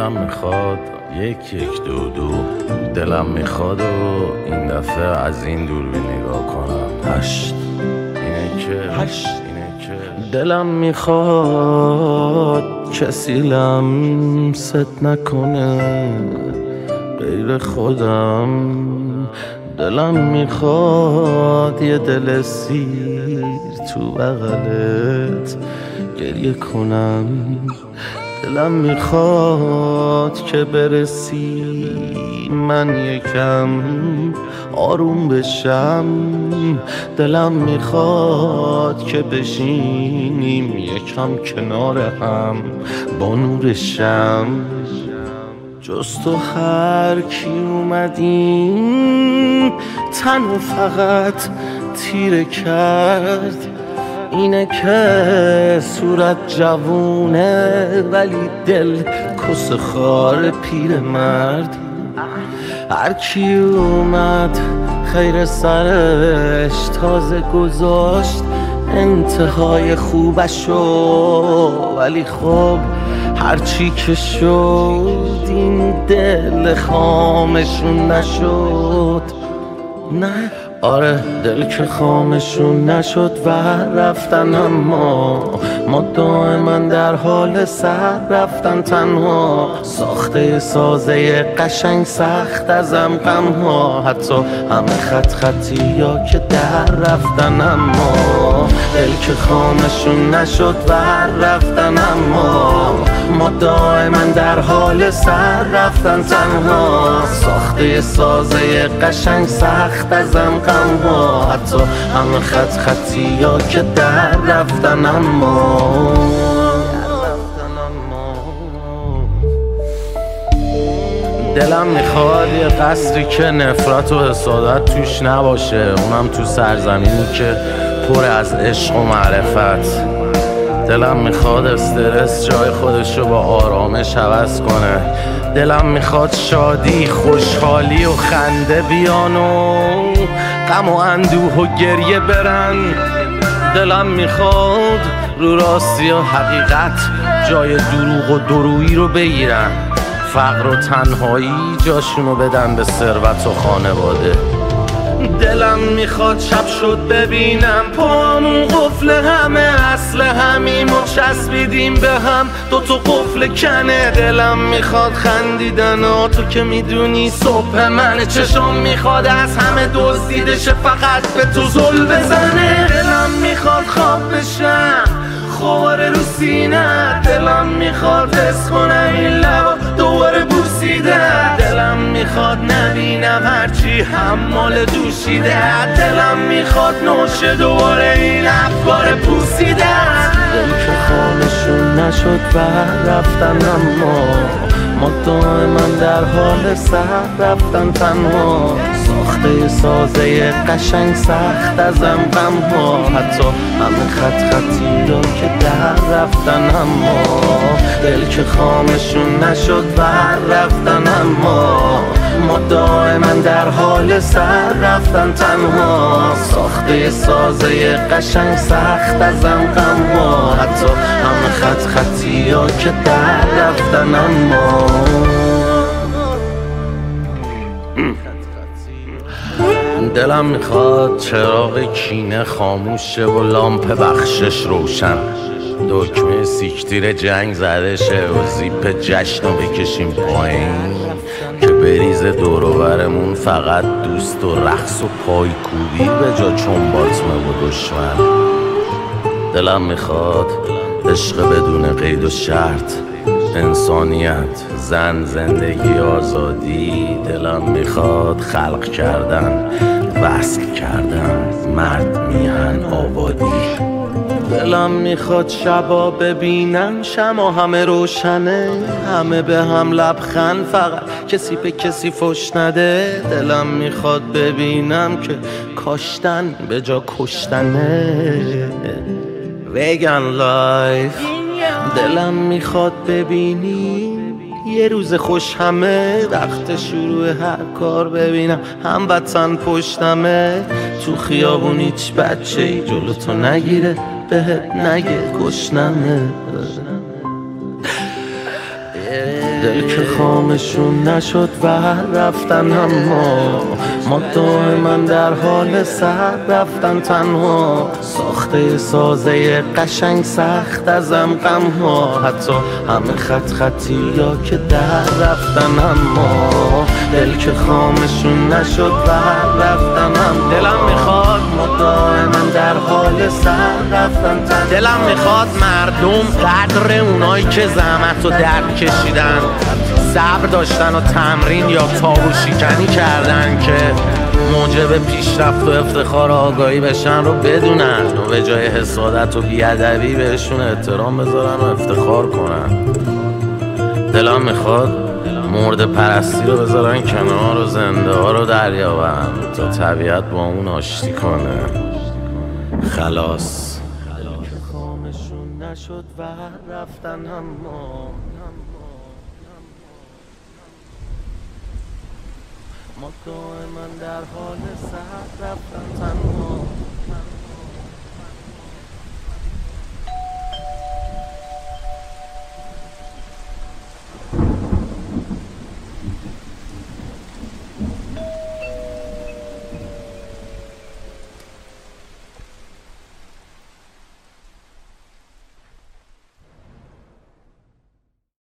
دلم میخواد یک دو دلم میخواد و این دفعه از این دوربین نگاه کنم. هشت اینه که دلم میخواد کسی لمست نکنه غیر خودم. دلم میخواد یه دل سیر تو بغلت گریه کنم. دلم میخواد که برسی من یکم آروم بشم. دلم میخواد که بشینیم یکم کنار هم با نور شم. جز تو هر کی اومدیم تنو فقط تیره کرد. اینه که صورت جوونه ولی دل کس خار پیر مرد. هر کی اومد خیر سرش تازه گذاشت انتهای خوبشو، ولی خب هرچی که شد این دل خامشون نشد. نه آره دل که خامشون نشد و رفتن، اما ما دائما در حال سر رفتن تنها. ساخته سازه قشنگ سخت ازم غم ها، حتی همه خطی یا که در رفتن، اما دل که خامشون نشد و رفتن، اما ما دائما در حال سر رفتن تنها. ساخته سازه قشنگ سخت ازم غم ها، حتی همه خطی یا که در رفتن، اما دلم میخواد یه قصری که نفرت و حسادت توش نباشه، اونم تو سرزمینی که پر از عشق و معرفت. دلم میخواد استرس جای خودشو با آرامش عوض کنه. دلم میخواد شادی، خوشحالی و خنده بیان و غم و اندوه و گریه برن. دلم میخواد رو راستی و حقیقت جای دروغ و درویی رو بگیرن. فقر و تنهایی جاشونو بدن به ثروت و خانواده. دلم میخواد شب شد ببینم پامون قفل همه اصل همیم و چسبیدیم به هم دوتا قفل کنه. دلم میخواد خندیدن تو که میدونی صبح منه. چشم میخواد از همه دزدیدشه فقط به تو زل بزنه. دلم میخواد خواب بشم خواره رو سینه. دلم میخواد حس کنم این لبا دوباره بوسیده. دلم میخواد نبینم هرچی حمال دوشیده. دلم میخواد نوشه دوباره این افکار پوسیده. دل که خامشون نشد و رفتن، اما ما دائما در حال سر رفتن تنها. ساخته سازه قشنگ سخت ازم غم ها، حتی همه خطی را که در رفتن، اما دل که خامشون نشد و رفتن، اما ما دائما در حال سر رفتن تنها. ساخته سازه قشنگ سخت ازم غم ها، حتی همه خطی را که در رفتن، اما دلم میخواد چراغ کینه خاموشه و لامپ بخشش روشن. دکمه سیکتیر جنگ زده شه و زیپ جشن رو بکشیم پایین که بریزه دور و برمون فقط دوست و رقص و پای کوبی به جا چنباتمه و دشمن. دلم میخواد عشق بدون قید و شرط، انسانیت، زن، زندگی، آزادی. دلم میخواد خلق کردن، وصل کردن، مرد، میهن، آبادی. دلم میخواد شبا ببینم شما همه روشنه، همه به هم لبخند، فقط کسی به کسی فش نده. دلم میخواد ببینم که کاشتن به جا کشتنه. ویگن لایف. دلم میخواد ببینی یه روز خوش همه، وقت شروع هر کار ببینم هموطن پشتمه. تو خیابون هیچ بچه‌ای جلو تو نگیره بهت نگه گشنمه. دل دل که خامشون نشد و رفتن، اما ما دائما در حال سر رفتن تنها. ساخته سازه قشنگ سخت ازم غم ها، حتی همه خطی یا که در رفتن، اما دل که خامشون نشد و رفتن، اما دلم میخواد ما دائما در حال سر رفتن تنها. دلم میخواد مردم قدر اونایی که زحمت و درد کشیدن، صبر داشتن و تمرین یا تابو شکنی کردن که موجب پیشرفت و افتخار و آگاهی بشن رو بدونن و به جای حسادت و بیادبی بهشون احترام بذارن و افتخار کنن. دلم میخواد مرد پرستی رو بذارن کنار و زنده ها رو دریابن تا طبیعت با اون آشتی کنه. خلاص خامشون نشد و رفتن، اما ما دائما در حال سر رفتن تنها.